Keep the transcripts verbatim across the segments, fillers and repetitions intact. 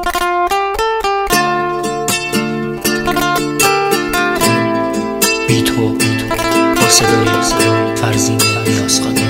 بی تو با صدای فرزین نیازخوانده.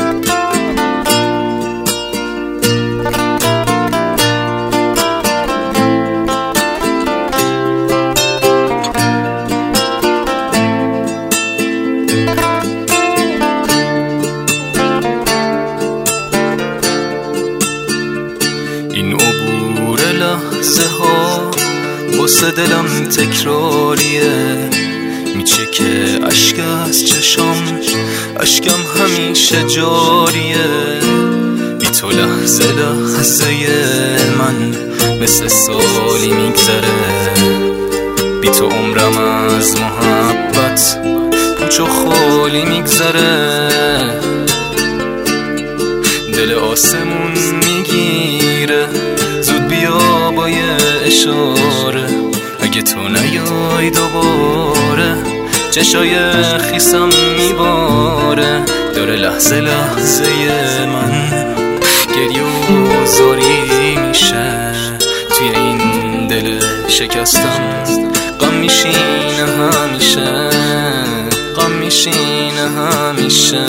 این عبور لحظه ها واسه دلم تکراریه، میچکه اشک از چشام، اشکم همیشه جاریه. بی تو لحظه لحظه من مثل سالی میگذره، بی تو عمرم از محبت پوچ و خالی میگذره. دل آسمون میگیره، زود بیا با یه اشاره، اگه تو نیای دوباره چشای خیسم میباره. داره لحظه لحظه من گریه و زاری میشه، توی این دل شکستم غم میشینه همیشه، غم میشینه همیشه.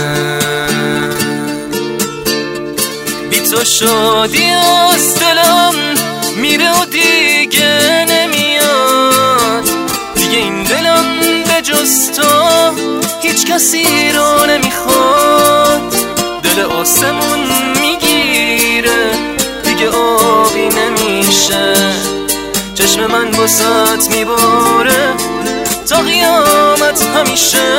بی تو شادی از دلم میره و دیگه نمیاد، دیگه این دلم به جز تو هیچ کسی رو نمیخواد. دل آسمون میگیره، دیگه آبی نمیشه، چشم من واسط میباره تا قیامت همیشه.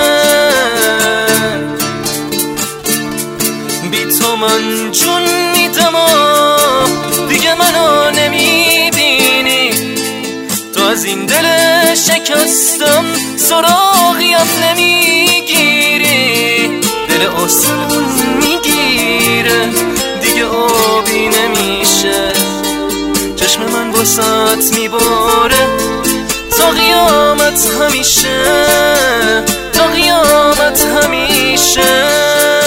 بی تو من جون میدم و دیگه منو نمیبینی، تو از این دل شکستم سراغیم نمیگیری. دل آسمون میگیره، دیگه آبی نمیشه، چشم من واسط میباره تا قیامت همیشه، تا قیامت همیشه.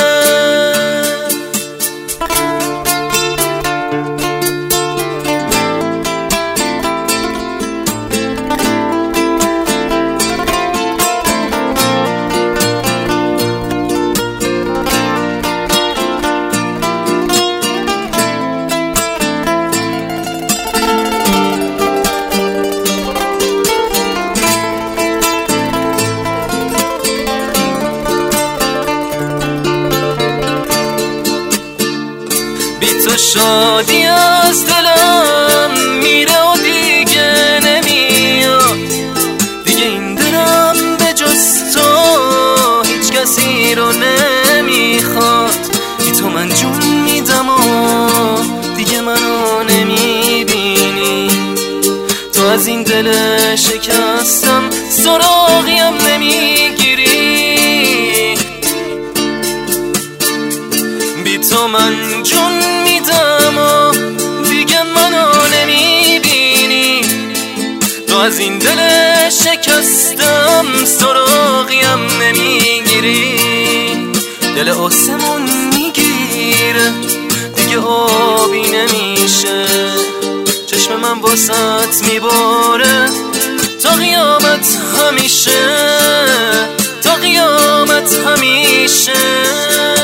بی تو شادی از دلم میره و دیگه نمیاد، دیگه این دلم به جز تو هیچ کسی رو نمیخواد. بی تو من جون میدم و دیگه منو نمیبینی، تو از این دل شکستم سراغیم نمیگیری. بی تو من جون میدم و دیگه منو نمیبینی، تو از این دل شکستم سراغیم نمیگیری. دل آسمون میگیره، دیگه آبی نمیشه، چشم من واسط میباره تا قیامت همیشه، تا قیامت همیشه.